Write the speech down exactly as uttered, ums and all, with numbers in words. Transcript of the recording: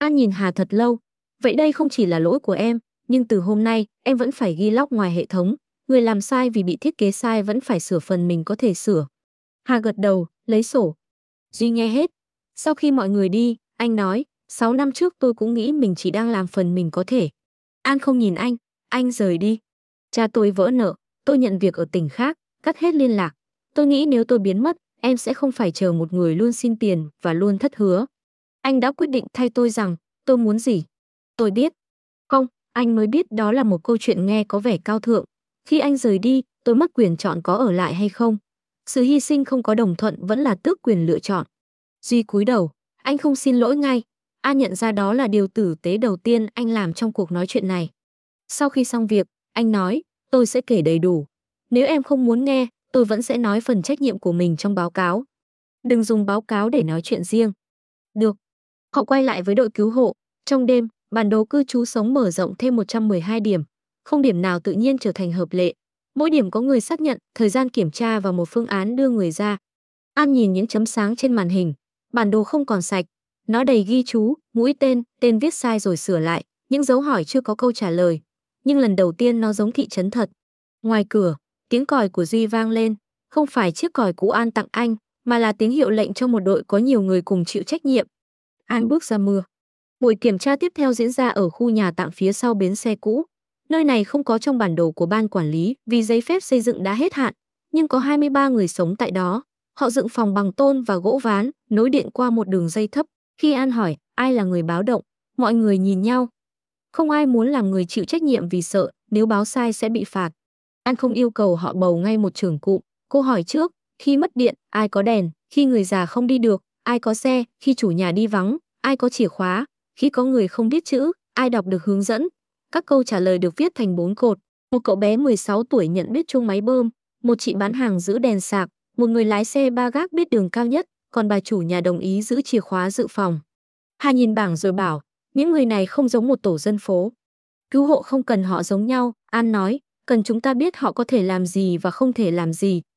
An nhìn Hà thật lâu. Vậy đây không chỉ là lỗi của em, nhưng từ hôm nay em vẫn phải ghi log ngoài hệ thống. Người làm sai vì bị thiết kế sai vẫn phải sửa phần mình có thể sửa. Hà gật đầu, lấy sổ. Duy nghe hết. Sau khi mọi người đi, anh nói, sáu năm trước tôi cũng nghĩ mình chỉ đang làm phần mình có thể. An không nhìn anh, anh rời đi. Cha tôi vỡ nợ, tôi nhận việc ở tỉnh khác, cắt hết liên lạc. Tôi nghĩ nếu tôi biến mất, em sẽ không phải chờ một người luôn xin tiền và luôn thất hứa. Anh đã quyết định thay tôi rằng, tôi muốn gì. Tôi biết. Không, anh mới biết đó là một câu chuyện nghe có vẻ cao thượng. Khi anh rời đi, tôi mất quyền chọn có ở lại hay không. Sự hy sinh không có đồng thuận vẫn là tước quyền lựa chọn. Duy cúi đầu, anh không xin lỗi ngay. An nhận ra đó là điều tử tế đầu tiên anh làm trong cuộc nói chuyện này. Sau khi xong việc, anh nói, tôi sẽ kể đầy đủ. Nếu em không muốn nghe, tôi vẫn sẽ nói phần trách nhiệm của mình trong báo cáo. Đừng dùng báo cáo để nói chuyện riêng. Được. Họ quay lại với đội cứu hộ. Trong đêm, bản đồ cư trú sống mở rộng thêm một trăm mười hai điểm. Không điểm nào tự nhiên trở thành hợp lệ. Mỗi điểm có người xác nhận, thời gian kiểm tra và một phương án đưa người ra. An nhìn những chấm sáng trên màn hình. Bản đồ không còn sạch. Nó đầy ghi chú, mũi tên, tên viết sai rồi sửa lại. Những dấu hỏi chưa có câu trả lời. Nhưng lần đầu tiên nó giống thị trấn thật. Ngoài cửa, tiếng còi của Duy vang lên. Không phải chiếc còi cũ An tặng anh, mà là tiếng hiệu lệnh cho một đội có nhiều người cùng chịu trách nhiệm. An bước ra mưa. Buổi kiểm tra tiếp theo diễn ra ở khu nhà tạm phía sau bến xe cũ. Nơi này không có trong bản đồ của ban quản lý vì giấy phép xây dựng đã hết hạn, nhưng có hai mươi ba người sống tại đó. Họ dựng phòng bằng tôn và gỗ ván, nối điện qua một đường dây thấp. Khi An hỏi ai là người báo động, mọi người nhìn nhau. Không ai muốn làm người chịu trách nhiệm vì sợ nếu báo sai sẽ bị phạt. An không yêu cầu họ bầu ngay một trưởng cụm. Cô hỏi trước, khi mất điện, ai có đèn, khi người già không đi được, ai có xe, khi chủ nhà đi vắng, ai có chìa khóa, khi có người không biết chữ, ai đọc được hướng dẫn. Các câu trả lời được viết thành bốn cột. Một cậu bé mười sáu tuổi nhận biết chuông máy bơm, một chị bán hàng giữ đèn sạc, một người lái xe ba gác biết đường cao nhất, còn bà chủ nhà đồng ý giữ chìa khóa dự phòng. Hà nhìn bảng rồi bảo, những người này không giống một tổ dân phố. Cứu hộ không cần họ giống nhau, An nói, cần chúng ta biết họ có thể làm gì và không thể làm gì.